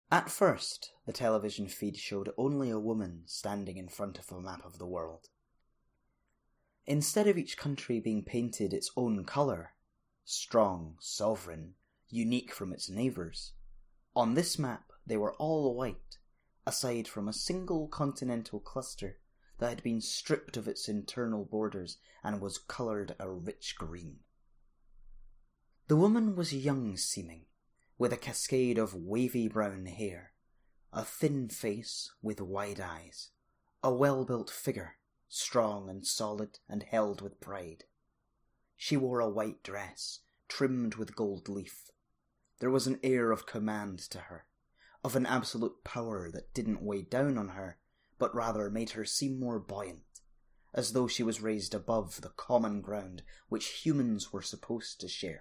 At first, the television feed showed only a woman standing in front of a map of the world. Instead of each country being painted its own colour, strong, sovereign, unique from its neighbours, on this map they were all white, aside from a single continental cluster that had been stripped of its internal borders and was coloured a rich green. The woman was young-seeming, with a cascade of wavy brown hair, a thin face with wide eyes, a well-built figure, strong and solid and held with pride. She wore a white dress, trimmed with gold leaf. There was an air of command to her, of an absolute power that didn't weigh down on her, but rather made her seem more buoyant, as though she was raised above the common ground which humans were supposed to share.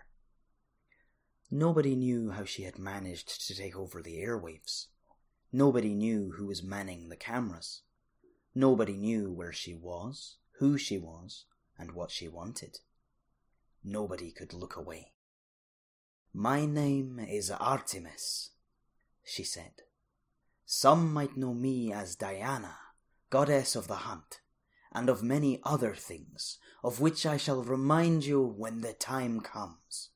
Nobody knew how she had managed to take over the airwaves. Nobody knew who was manning the cameras. Nobody knew where she was, who she was, and what she wanted. Nobody could look away. "My name is Artemis," she said. "Some might know me as Diana, goddess of the hunt, and of many other things, of which I shall remind you when the time comes.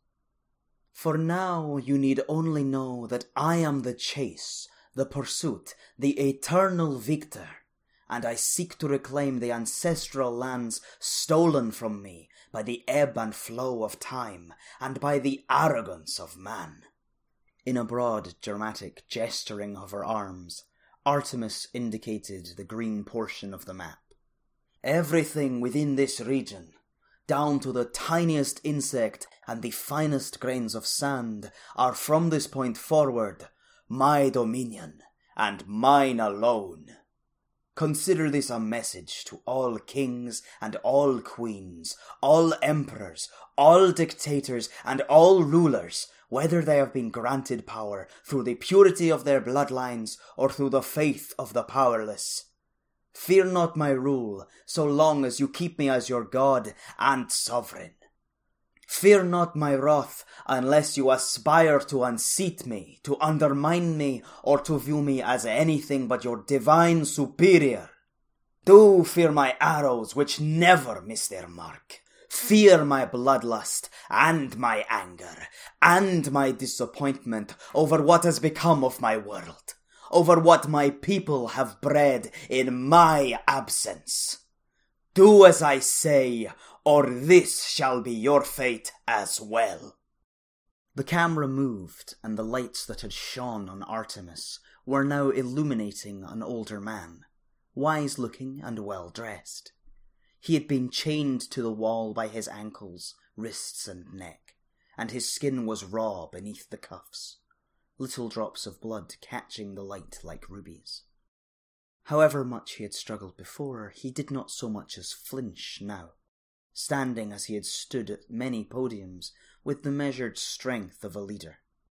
For now you need only know that I am the chase, the pursuit, the eternal victor, and I seek to reclaim the ancestral lands stolen from me by the ebb and flow of time and by the arrogance of man." In a broad, dramatic gesturing of her arms, Artemis indicated the green portion of the map. "Everything within this region, down to the tiniest insect and the finest grains of sand, are from this point forward my dominion, and mine alone. Consider this a message to all kings and all queens, all emperors, all dictators, and all rulers, whether they have been granted power through the purity of their bloodlines or through the faith of the powerless. Fear not my rule, so long as you keep me as your God and sovereign. Fear not my wrath, unless you aspire to unseat me, to undermine me, or to view me as anything but your divine superior. Do fear my arrows, which never miss their mark. Fear my bloodlust, and my anger, and my disappointment over what has become of my world, over what my people have bred in my absence. Do as I say, or this shall be your fate as well." The camera moved, and the lights that had shone on Artemis were now illuminating an older man, wise-looking and well-dressed. He had been chained to the wall by his ankles, wrists and neck, and his skin was raw beneath the cuffs, little drops of blood catching the light like rubies. However much he had struggled before, he did not so much as flinch now, standing as he had stood at many podiums with the measured strength of a leader.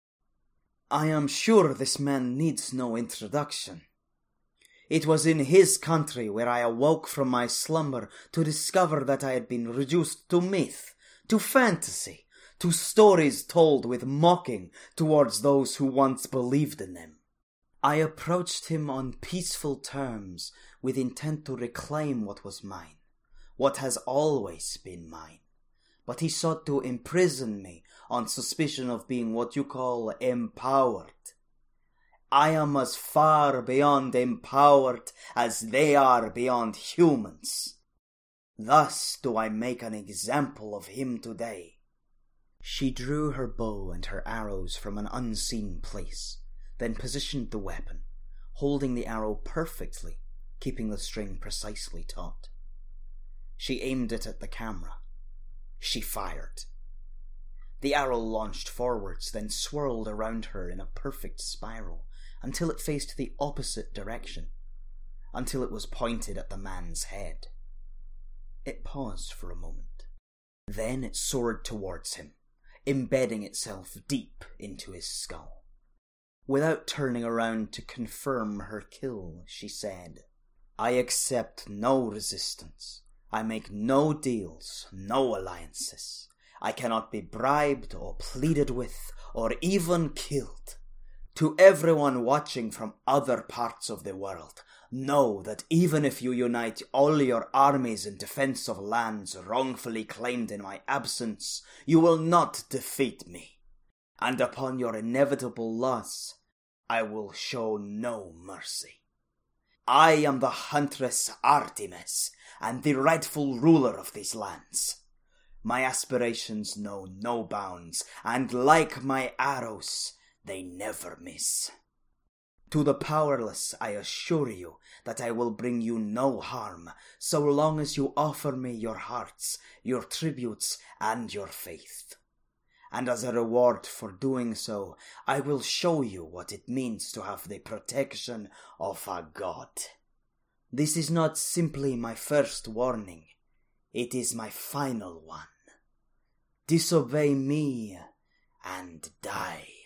"I am sure this man needs no introduction. It was in his country where I awoke from my slumber to discover that I had been reduced to myth, to fantasy, to stories told with mocking towards those who once believed in them. I approached him on peaceful terms with intent to reclaim what was mine, what has always been mine, but he sought to imprison me on suspicion of being what you call empowered. I am as far beyond empowered as they are beyond humans. Thus do I make an example of him today." She drew her bow and her arrows from an unseen place, then positioned the weapon, holding the arrow perfectly, keeping the string precisely taut. She aimed it at the camera. She fired. The arrow launched forwards, then swirled around her in a perfect spiral, until it faced the opposite direction, until it was pointed at the man's head. It paused for a moment. Then it soared towards him, embedding itself deep into his skull. Without turning around to confirm her kill, she said, "I accept no resistance. I make no deals, no alliances. I cannot be bribed or pleaded with or even killed. To everyone watching from other parts of the world, know that even if you unite all your armies in defense of lands wrongfully claimed in my absence, you will not defeat me. And upon your inevitable loss, I will show no mercy. I am the huntress Artemis, and the rightful ruler of these lands. My aspirations know no bounds, and like my arrows, they never miss. To the powerless I assure you that I will bring you no harm, so long as you offer me your hearts, your tributes, and your faith. And as a reward for doing so, I will show you what it means to have the protection of a god. This is not simply my first warning, it is my final one. Disobey me and die.